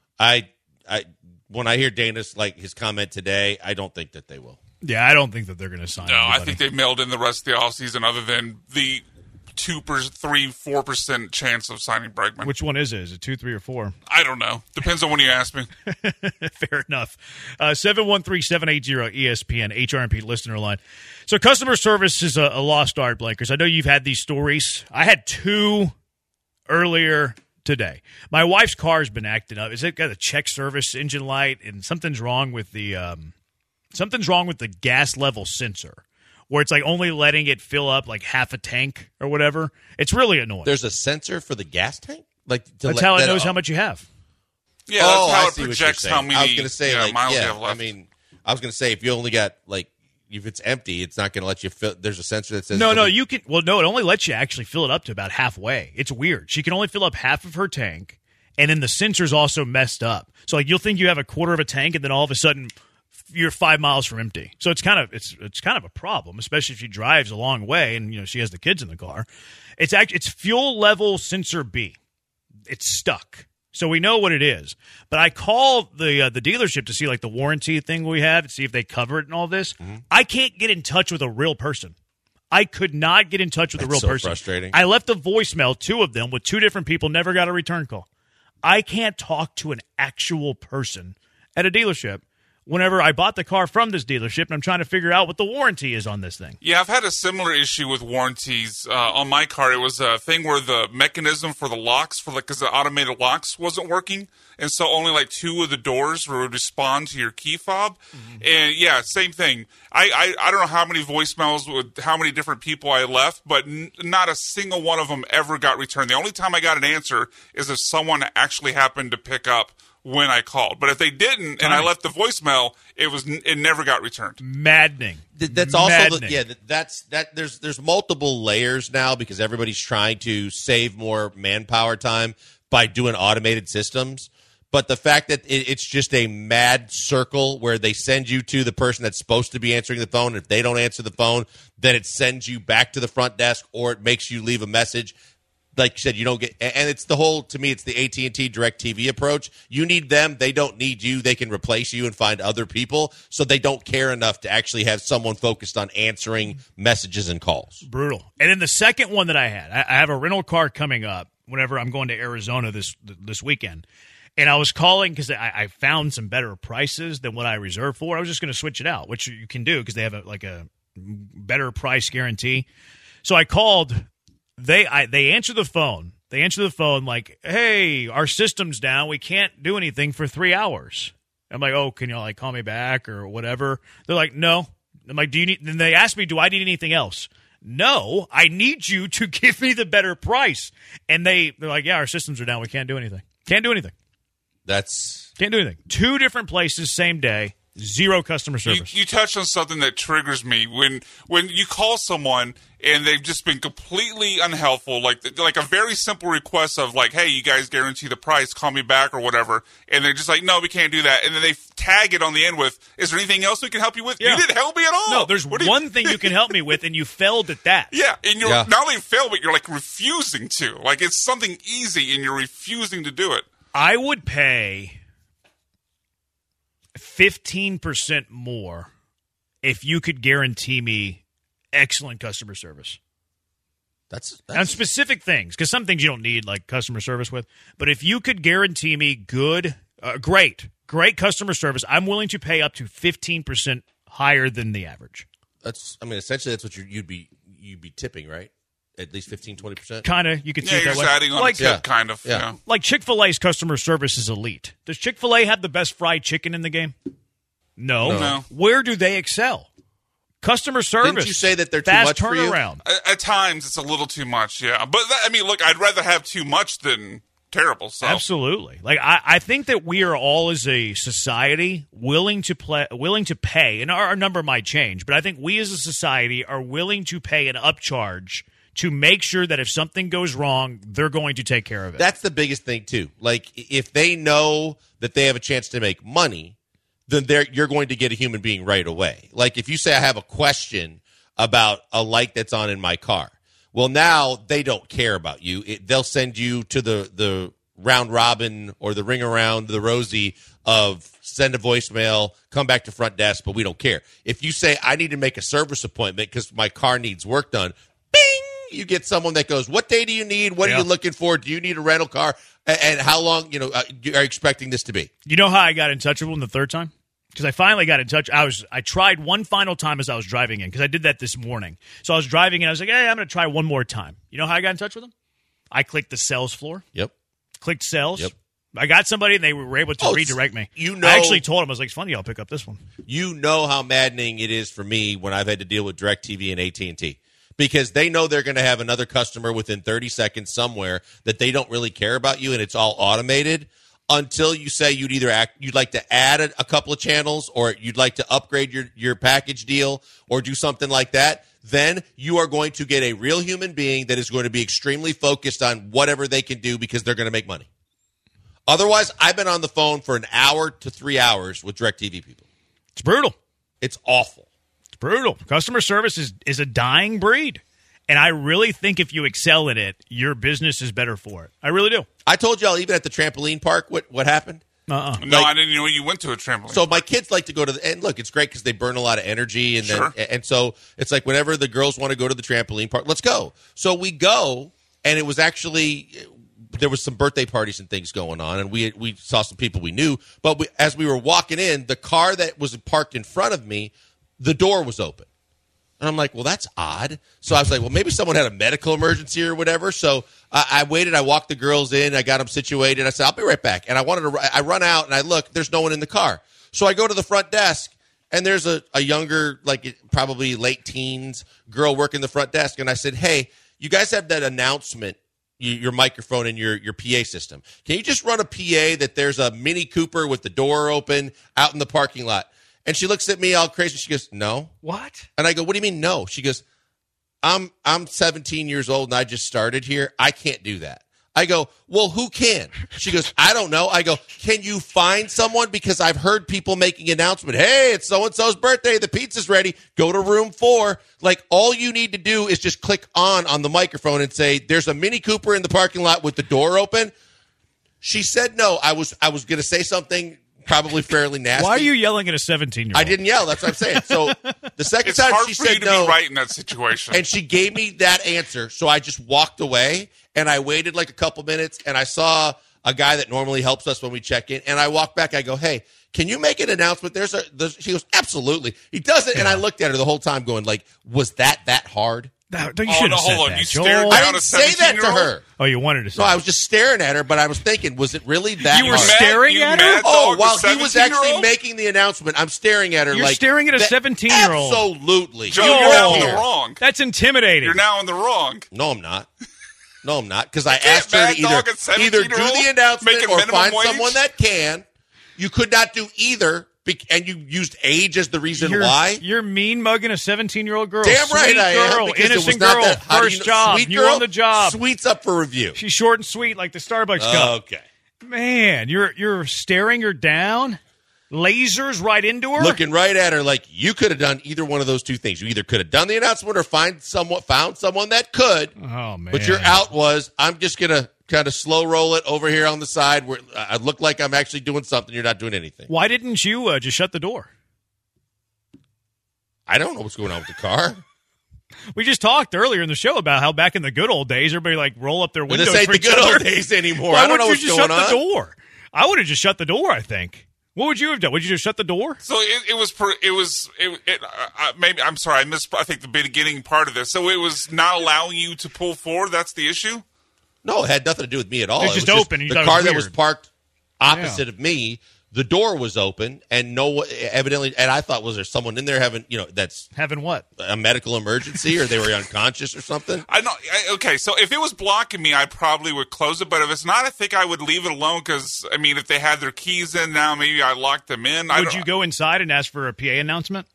I, I, when I hear Dana's like his comment today, I don't think that they will. Yeah, I don't think that they're going to sign No, I anybody. think they mailed in the rest of the offseason other than the two, per, three, four percent chance of signing Bregman. Which one is it? Is it two, three, or four? I don't know. Depends on when you ask me. Fair enough. Uh, seven one three, seven eight zero, E S P N, H R M P listener line. So customer service is a, a lost art, Blankers. I know you've had these stories. I had two earlier today. My wife's car's been acting up. Is it got a check service engine light, and something's wrong with the um, something's wrong with the gas level sensor, where it's like only letting it fill up like half a tank or whatever. It's really annoying. There's a sensor for the gas tank. Like to That's let, how it that- knows how much you have. Yeah, oh, that's how I it see what you're projects saying. how many I was going to say, yeah, like, miles yeah, you have left. I mean, I was going to say if you only got like if it's empty, it's not going to let you fill. There's a sensor that says No, no, it'll be- you can. Well, no, it only lets you actually fill it up to about halfway. It's weird. She can only fill up half of her tank, and then the sensor's also messed up. So, like, you'll think you have a quarter of a tank, and then all of a sudden, you're five miles from empty. So it's kind of it's it's kind of a problem, especially if she drives a long way and you know she has the kids in the car. It's actually it's fuel level sensor B. It's stuck. So we know what it is. But I called the uh, the dealership to see like the warranty thing we have to see if they cover it and all this. Mm-hmm. I can't get in touch with a real person. I could not get in touch with a That's real so person. frustrating. I left a voicemail, two of them, with two different people, never got a return call. I can't talk to an actual person at a dealership whenever I bought the car from this dealership and I'm trying to figure out what the warranty is on this thing. Yeah, I've had a similar issue with warranties uh, on my car. It was a thing where the mechanism for the locks, for like, because the automated locks wasn't working, and so only like two of the doors would respond to your key fob. Mm-hmm. And yeah, same thing. I, I I don't know how many voicemails with how many different people I left, but n- not a single one of them ever got returned. The only time I got an answer is if someone actually happened to pick up when I called. But if they didn't and I left the voicemail, it was it never got returned. Maddening. Th- That's also the, Maddening. yeah. th- That's that. There's there's multiple layers now because everybody's trying to save more manpower time by doing automated systems. But the fact that it, it's just a mad circle where they send you to the person that's supposed to be answering the phone. If they don't answer the phone, then it sends you back to the front desk or it makes you leave a message. Like you said, you don't get, and it's the whole, to me, it's the A T and T DirecTV approach. You need them. They don't need you. They can replace you and find other people. So they don't care enough to actually have someone focused on answering messages and calls. Brutal. And then the second one that I had, I, I have a rental car coming up whenever I'm going to Arizona this this weekend. And I was calling because I, I found some better prices than what I reserved for. I was just going to switch it out, which you can do because they have a, like a better price guarantee. So I called. They I, they answer the phone. They answer the phone like, "Hey, our system's down. We can't do anything for three hours." I'm like, "Oh, can you like call me back or whatever?" They're like, "No." I'm like, "Do you need?" Then they ask me, "Do I need anything else?" No, I need you to give me the better price. And they they're like, "Yeah, our systems are down. We can't do anything. Can't do anything. That's Can't do anything." Two different places, same day. Zero customer You, service. you touched on something that triggers me when when you call someone and they've just been completely unhelpful, like like a very simple request of like, "Hey, you guys guarantee the price, call me back," or whatever, and they're just like, "No, we can't do that," and then they tag it on the end with, "Is there anything else we can help you with?" Yeah. You didn't help me at all. No, there's What do you- one thing you can help me with, and you failed at that. Yeah, and you're Yeah. not only failed, but you're like refusing to. Like it's something easy, and you're refusing to do it. I would pay fifteen percent more if you could guarantee me excellent customer service. That's, on that's specific things, because some things you don't need like customer service with. But if you could guarantee me good, uh, great, great customer service, I'm willing to pay up to fifteen percent higher than the average. that's. I mean, essentially, that's what you're, you'd be you'd be tipping, right? At least fifteen, twenty percent. Kind of, you could see Yeah, it you're that just way. adding on like, a tip, Yeah. kind of. Yeah. Yeah. like Chick-fil-A's customer service is elite. Does Chick-fil-A have the best fried chicken in the game? No. No. Where do they excel? Customer service. Didn't you say that they're too fast much for you? turnaround. At, at times, it's a little too much, yeah. But, that, I mean, look, I'd rather have too much than terrible. So. Absolutely. Like I, I think that we are all as a society willing to play, willing to pay, and our, our number might change, but I think we as a society are willing to pay an upcharge to make sure that if something goes wrong, they're going to take care of it. That's the biggest thing too. Like if they know that they have a chance to make money, then they're you're going to get a human being right away. Like if you say I have a question about a light that's on in my car. Well, now they don't care about you. It, they'll send you to the the round robin or the ring around the rosy of send a voicemail, come back to front desk, but we don't care. If you say I need to make a service appointment because my car needs work done, bing, you get someone that goes, what day do you need? What Yeah. are you looking for? Do you need a rental car? And, and how long, you know, uh, you are you expecting this to be? You know how I got in touch with them the third time? Because I finally got in touch. I was I tried one final time as I was driving in, because I did that this morning. So I was driving in. I was like, hey, I'm going to try one more time. You know how I got in touch with them? I clicked the sales floor. Yep. Clicked sales. Yep. I got somebody, and they were able to Oh, redirect me. you know- I actually told them, I was like, it's funny, I'll pick up this one. You know how maddening it is for me when I've had to deal with DirecTV and A T and T. Because they know they're going to have another customer within thirty seconds somewhere that they don't really care about you, and it's all automated. Until you say you'd either act, you'd like to add a, a couple of channels, or you'd like to upgrade your, your package deal, or do something like that, then you are going to get a real human being that is going to be extremely focused on whatever they can do because they're going to make money. Otherwise, I've been on the phone for an hour to three hours with DirecTV people. It's brutal. It's awful. It's brutal. Customer service is, is a dying breed. And I really think if you excel in it, your business is better for it. I really do. I told y'all even at the trampoline park what, what happened. Uh-uh. No, Like- I didn't know you went to a trampoline. So my kids like to go to the, and look, it's great because they burn a lot of energy, and then Sure. and so it's like whenever the girls want to go to the trampoline park, let's go. So we go, and it was actually there was some birthday parties and things going on, and we we saw some people we knew. But we, as we were walking in, the car that was parked in front of me, the door was open. And I'm like, well, that's odd. So I was like, well, maybe someone had a medical emergency or whatever. So I, I waited. I walked the girls in. I got them situated. I said, I'll be right back. And I wanted to. I run out and I look. There's no one in the car. So I go to the front desk, and there's a, a younger, like probably late teens girl working the front desk. And I said, hey, you guys have that announcement, you, your microphone and your your P A system. Can you just run a P A that there's a Mini Cooper with the door open out in the parking lot? And she looks at me all crazy. She goes, no. What? And I go, what do you mean no? She goes, I'm I'm seventeen years old and I just started here. I can't do that. I go, well, who can? She goes, I don't know. I go, can you find someone? Because I've heard people making announcement. Hey, it's so-and-so's birthday. The pizza's ready. Go to room four. Like, all you need to do is just click on on the microphone and say, there's a Mini Cooper in the parking lot with the door open. She said no. I was I was going to say something probably fairly nasty. Why are you yelling at a seventeen-year-old? I didn't yell. That's what I'm saying. So the second it's time hard she for you said to no, be right in that situation. and she gave me that answer, so I just walked away, and I waited like a couple minutes, and I saw a guy that normally helps us when we check in, and I walked back. I go, hey, can you make an announcement? There's a. There's, she goes, absolutely. He does it, and I looked at her the whole time, going like, was that that hard? That, you Oh, should no, have said hold on. that, You Joel. stared I down didn't a say that to seventeen-year-old? her. Oh, you wanted to say No, I that. was just staring at her, but I was thinking, was it really that You were hard? Mad- staring you at her? mad Oh, dog, while the he was actually seventeen-year-old? making the announcement, I'm staring at her You're like staring at a that- seventeen-year-old. Absolutely. Joe, You you're weren't now in the here. wrong. That's intimidating. You're now in the wrong. No, I'm not. No, I'm not. Because I can't asked her mad to dog either, a either do seventeen-year-old the announcement making or minimum find wage? someone that can. You could not do either, be- and you used age as the reason you're, why. You're mean mugging a seventeen-year-old girl. Damn right Sweet I girl, am. Because it was innocent not girl, that. How do first you know- job, Sweet new girl, on the job. Sweet's up for review. She's short and sweet like the Starbucks cup. Okay. Man, you're you're staring her down, lasers right into her. Looking right at her like you could have done either one of those two things. You either could have done the announcement or find someone, found someone that could. Oh man! But your out was, I'm just going to kind of slow roll it over here on the side where I look like I'm actually doing something. You're not doing anything. Why didn't you uh, just shut the door? I don't know what's going on with the car. We just talked earlier in the show about how back in the good old days, everybody like roll up their windows. This ain't for the each good other. old days anymore. Why I don't know wouldn't what's you just going shut on. the door? I would have just shut the door, I think. What would you have done? Would you just shut the door? So it, it was, per, it was, it, it, uh, maybe, I'm sorry, I missed, I think, the beginning part of this. So it was not allowing you to pull forward? That's the issue? No, it had nothing to do with me at all. It was It just open, and you the thought it car was that weird. was parked opposite of me. The door was open, and no, evidently, and I thought, was there someone in there having, you know, that's Having what? a medical emergency, or they were unconscious or something? I know. I, okay, so if it was blocking me, I probably would close it. But if it's not, I think I would leave it alone because, I mean, if they had their keys in now, maybe I locked them in. I Would don't- you go inside and ask for a P A announcement?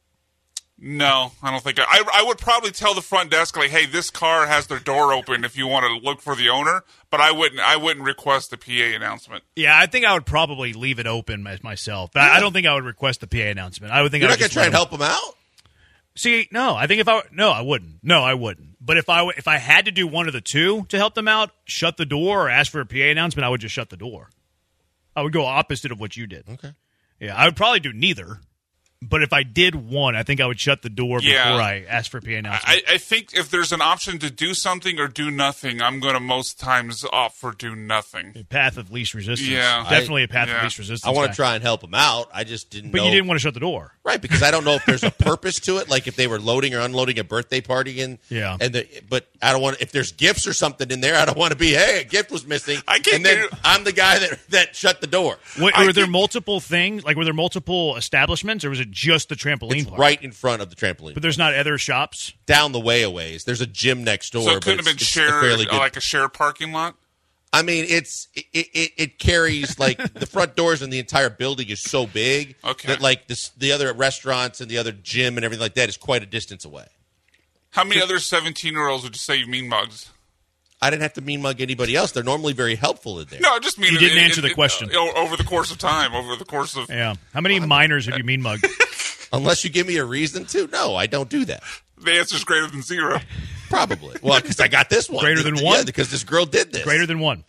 No, I don't think I, I. I would probably tell the front desk, like, "Hey, this car has their door open. If you want to look for the owner." But I wouldn't. I wouldn't request a P A announcement. Yeah, I think I would probably leave it open as myself. But I don't think I would request a P A announcement. I would think You're I not would going to just try and let help them out? See, no, I think if I no, I wouldn't. No, I wouldn't. But if I w- if I had to do one of the two to help them out, shut the door or ask for a P A announcement, I would just shut the door. I would go opposite of what you did. Okay. Yeah, I would probably do neither. But if I did one, I think I would shut the door Yeah. before I asked for a P A announcement. I, I think if there's an option to do something or do nothing, I'm going to most times opt for do nothing. Path of least resistance. Yeah. Definitely a path yeah. of least resistance. I want guy. to try and help them out. I just didn't But know. you didn't want to shut the door. Right, because I don't know if there's a purpose to it, like if they were loading or unloading a birthday party, and Yeah. and the, but I don't want if there's gifts or something in there. I don't want to be, hey, a gift was missing, I can't and then do- I'm the guy that that shut the door. What, I were there think- multiple things? Like, were there multiple establishments, or was it just the trampoline It's park? right in front of the trampoline, But there's not other shops? down the way a ways. There's a gym next door. So it but couldn't have been it's- it's shared, fairly good- like a shared parking lot. I mean, it's it, it, it carries like the front doors and the entire building is so big Okay. that like this, the other restaurants and the other gym and everything like that is quite a distance away. How many other seventeen-year-olds would you say you mean mugs? I didn't have to mean mug anybody else. They're normally very helpful in there. No, I just mean You it- didn't it- answer the it- question. uh, over the course of time, over the course of Yeah. How many minors have you mean mugged? Unless you give me a reason to. No, I don't do that. the answer's greater than zero. Probably. Well, because I got this one. Greater than Yeah, one? because this girl did this. Greater than one?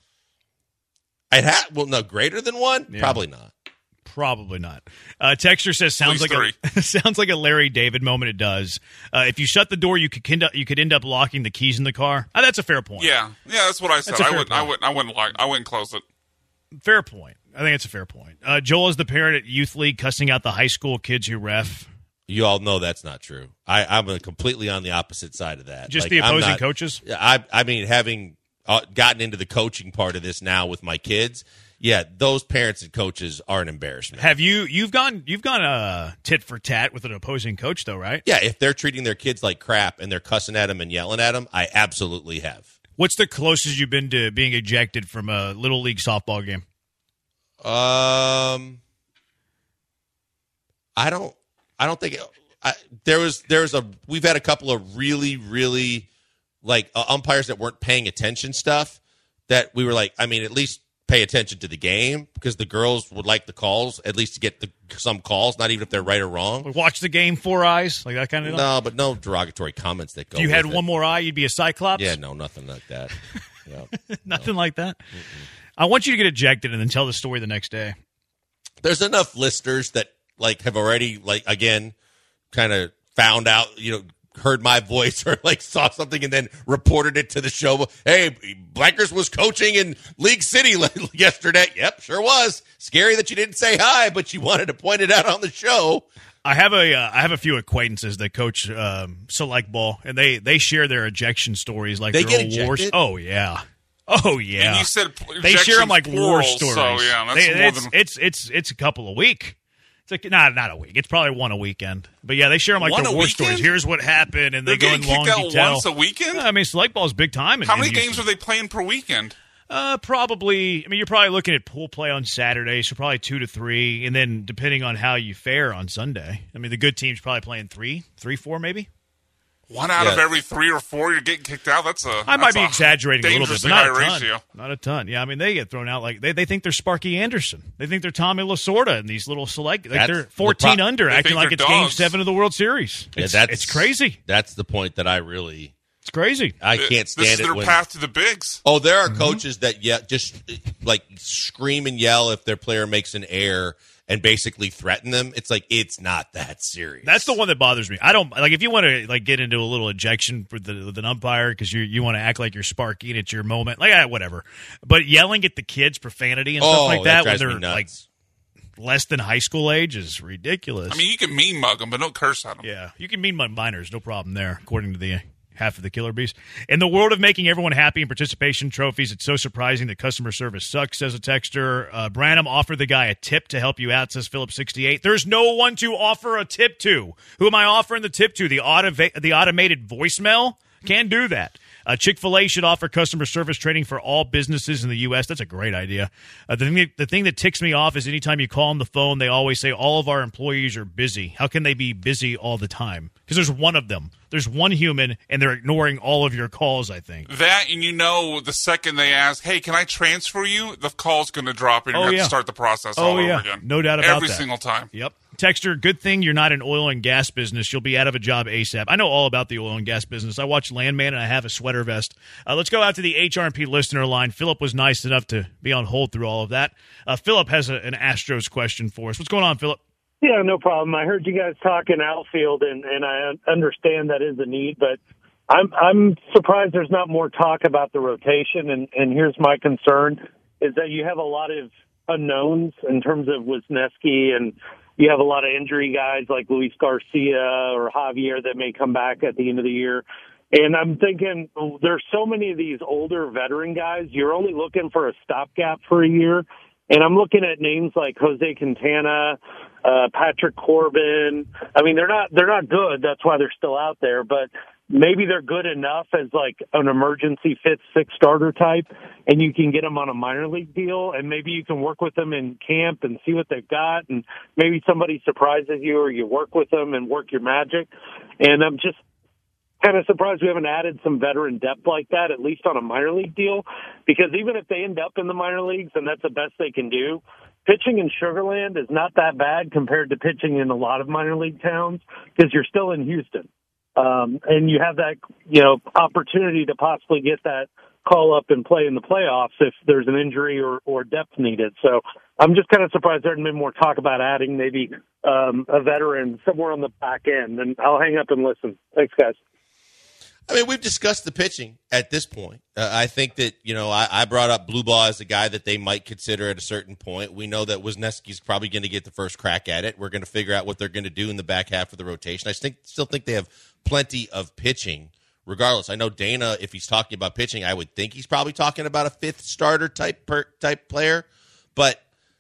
I had well, no, greater than one? Yeah. Probably not. Probably not. Uh, Texter says sounds like least a sounds like a Larry David moment. It does. Uh, if you shut the door, you could end up, you could end up locking the keys in the car. Uh, that's a fair point. Yeah, yeah, that's what I said. That's a I fair wouldn't, I point. wouldn't, I wouldn't like, I wouldn't close it. Fair point. I think it's a fair point. Uh, Joel is the parent at Youth League cussing out the high school kids who ref. You all know that's not true. I, I'm uh, completely on the opposite side of that. Just Like, the I'm opposing not- coaches? I, I mean, having uh, gotten into the coaching part of this now with my kids, yeah, those parents and coaches are an embarrassment. Have you you've gone you've gone uh, tit for tat with an opposing coach though, right? Yeah, if they're treating their kids like crap and they're cussing at them and yelling at them, I absolutely have. What's the closest you've been to being ejected from a little league softball game? Um, I don't. I don't think I, there was. There was a. We've had a couple of really, really like uh, umpires that weren't paying attention stuff. That we were like, I mean, at least pay attention to the game because the girls would like the calls, at least to get the, some calls, not even if they're right or wrong. Like, watch the game, four eyes, like that kind of. No, but no derogatory comments that go. If you had with one it. more eye, you'd be a cyclops. Yeah, no, nothing like that. Yeah. Nothing like that. I want you to get ejected and then tell the story the next day. There's enough listeners that like have already like again kind of found out, you know, heard my voice or like saw something and then reported it to the show. Hey, Blankers was coaching in League City yesterday. Yep, sure was. Scary that you didn't say hi, but you wanted to point it out on the show. I have a uh, I have a few acquaintances that coach um, select ball, and they they share their ejection stories like They their get old wars. ejected? Oh yeah, oh yeah. And you said they share them like ejections war plural, stories. So yeah, that's They- more it's, than. it's it's it's a couple a week. It's like not not a week. It's probably one a weekend. But yeah, they share them like One their a war weekend? stories. Here's what happened, and They're they go in getting long kicked out detail. once a weekend. I mean, select ball is big time. In, How in many Houston. games are they playing per weekend? Uh, probably. I mean, you're probably looking at pool play on Saturday, so probably two to three, and then depending on how you fare on Sunday. I mean, the good team's probably playing three, three, four, maybe. One out of Yeah. every three or four, you're getting kicked out. That's a. I might that's be a exaggerating a little bit, but dangerously not a high ton. ratio. Not a ton. Yeah, I mean, they get thrown out like they, they think they're Sparky Anderson. They think they're Tommy Lasorda and these little select. Like That's they're the fourteen pro- under, They acting think like they're it's Game dogs. Seven of the World Series. Yeah, It's, that's it's crazy. That's the point that I really It's crazy. I can't This stand is it their when path to the bigs. Oh, there are coaches that yeah, just like scream and yell if their player makes an error, and basically threaten them. It's like, it's not that serious. That's the one that bothers me. I don't like if you want to like get into a little ejection with, the, with an umpire because you you want to act like you're Sparky and it's your moment, like ah, whatever. But yelling at the kids profanity and oh, stuff like that, that when they're like less than high school age is ridiculous. I mean, you can mean mug them, but don't curse at them. Yeah, you can mean mug minors, no problem there, according to the half of the Killer Bees. In the world of making everyone happy and participation trophies, it's so surprising that customer service sucks, says a texter. Uh, Branham, offer the guy a tip to help you out, says Philip sixty-eight. There's no one to offer a tip to. Who am I offering the tip to? The, auto- the automated voicemail? Can't do that. Uh, Chick-fil-A should offer customer service training for all businesses in the U S That's a great idea. Uh, the, thing that, the thing that ticks me off is anytime you call them the phone, they always say all of our employees are busy. How can they be busy all the time? Because there's one of them. There's one human, and they're ignoring all of your calls, I think. That, and you know the second they ask, hey, can I transfer you? The call's going to drop, and you oh, have yeah. to start the process oh, all yeah. over again. No doubt about Every that. Every single time. Yep. Texter, good thing you're not in oil and gas business. You'll be out of a job ASAP. I know all about the oil and gas business. I watch Landman, and I have a sweater vest. Uh, let's go out to the H R and P listener line. Philip was nice enough to be on hold through all of that. Uh, Philip has a, an Astros question for us. What's going on, Philip? Yeah, no problem. I heard you guys talking outfield, and, and I understand that is a need, but I'm I'm surprised there's not more talk about the rotation, and, and here's my concern, is that you have a lot of unknowns in terms of Wisniewski, and you have a lot of injury guys like Luis Garcia or Javier that may come back at the end of the year. And I'm thinking there's so many of these older veteran guys, you're only looking for a stopgap for a year. And I'm looking at names like Jose Quintana, uh, Patrick Corbin. I mean, they're not they're not good. That's why they're still out there. But maybe they're good enough as like an emergency fit six starter type, and you can get them on a minor league deal, and maybe you can work with them in camp and see what they've got, and maybe somebody surprises you or you work with them and work your magic. And I'm just kind of surprised we haven't added some veteran depth like that, at least on a minor league deal, because even if they end up in the minor leagues and that's the best they can do, pitching in Sugar Land is not that bad compared to pitching in a lot of minor league towns because you're still in Houston. Um, and you have that, you know, opportunity to possibly get that call up and play in the playoffs if there's an injury or, or depth needed. So I'm just kind of surprised there hasn't been more talk about adding maybe um, a veteran somewhere on the back end. And I'll hang up and listen. Thanks, guys. I mean, we've discussed the pitching at this point. Uh, I think that, you know, I, I brought up Blue Ball as a guy that they might consider at a certain point. We know that Wisniewski's probably going to get the first crack at it. We're going to figure out what they're going to do in the back half of the rotation. I think, still think they have plenty of pitching regardless. I know Dana, if he's talking about pitching, I would think he's probably talking about a fifth starter type per, type player. But,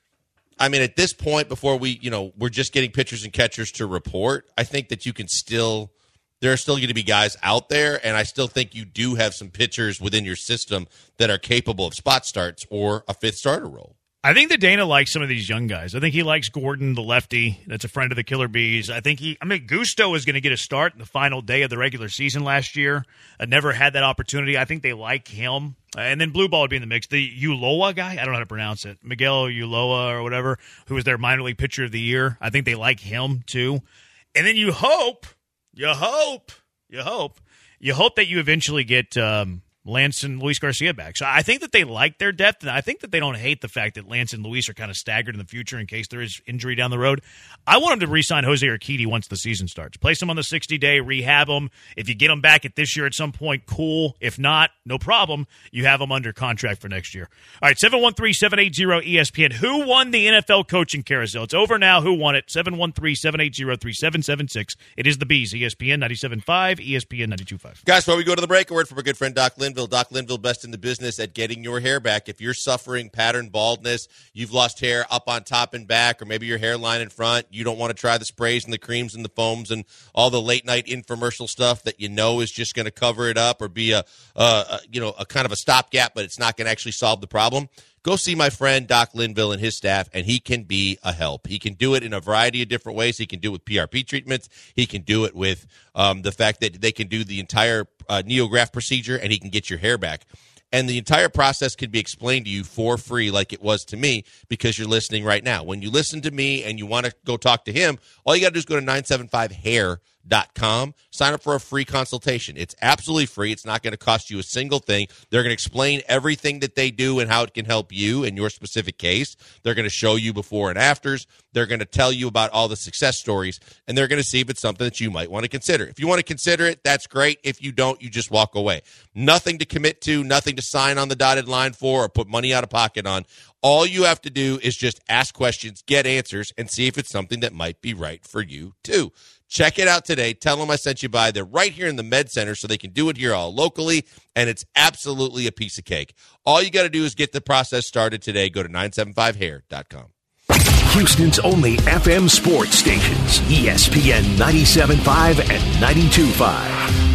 I mean, at this point, before we, you know, we're just getting pitchers and catchers to report, I think that you can still – there are still going to be guys out there, and I still think you do have some pitchers within your system that are capable of spot starts or a fifth starter role. I think that Dana likes some of these young guys. I think he likes Gordon, the lefty, that's a friend of the Killer Bees. I think he, I mean, Gusto is going to get a start in the final day of the regular season last year. I never had that opportunity. I think they like him. And then Blue Ball would be in the mix. The Uloa guy, I don't know how to pronounce it, Miguel Uloa or whatever, who was their minor league pitcher of the year. I think they like him too. And then you hope. You hope, you hope, you hope that you eventually get um, Lance and Luis Garcia back. So I think that they like their depth, and I think that they don't hate the fact that Lance and Luis are kind of staggered in the future in case there is injury down the road. I want them to re-sign Jose Urquidy once the season starts. Place him on the sixty-day, rehab him. If you get him back at this year at some point, cool. If not, no problem. You have him under contract for next year. All right, seven one three, seven eight zero, E S P N. Who won the N F L coaching carousel? It's over now. Who won it? seven one three, seven eight zero, three seven seven six. It is the Bees, E S P N ninety-seven point five, E S P N ninety-two point five. Guys, before we go to the break, a word from our good friend Doc Linville. Doc Linville, best in the business at getting your hair back. If you're suffering pattern baldness, you've lost hair up on top and back, or maybe your hairline in front, you don't want to try the sprays and the creams and the foams and all the late night infomercial stuff that you know is just going to cover it up or be a, a, a you know a kind of a stopgap, but it's not going to actually solve the problem. Go see my friend Doc Linville and his staff, and he can be a help. He can do it in a variety of different ways. He can do it with P R P treatments. He can do it with um, the fact that they can do the entire uh, NeoGraft procedure, and he can get your hair back. And the entire process can be explained to you for free like it was to me because you're listening right now. When you listen to me and you want to go talk to him, all you got to do is go to nine seven five hair dot com. Sign up for a free consultation. It's absolutely free. It's not going to cost you a single thing. They're going to explain everything that they do and how it can help you in your specific case. They're going to show you before and afters. They're going to tell you about all the success stories, and they're going to see if it's something that you might want to consider. If you want to consider it, that's great. If you don't, you just walk away. Nothing to commit to, nothing to sign on the dotted line for or put money out of pocket on. All you have to do is just ask questions, get answers, and see if it's something that might be right for you too. Check it out today. Tell them I sent you by. They're right here in the Med Center, so they can do it here all locally, and it's absolutely a piece of cake. All you got to do is get the process started today. Go to nine seven five hair dot com. Houston's only F M sports stations, E S P N ninety-seven point five and ninety-two point five.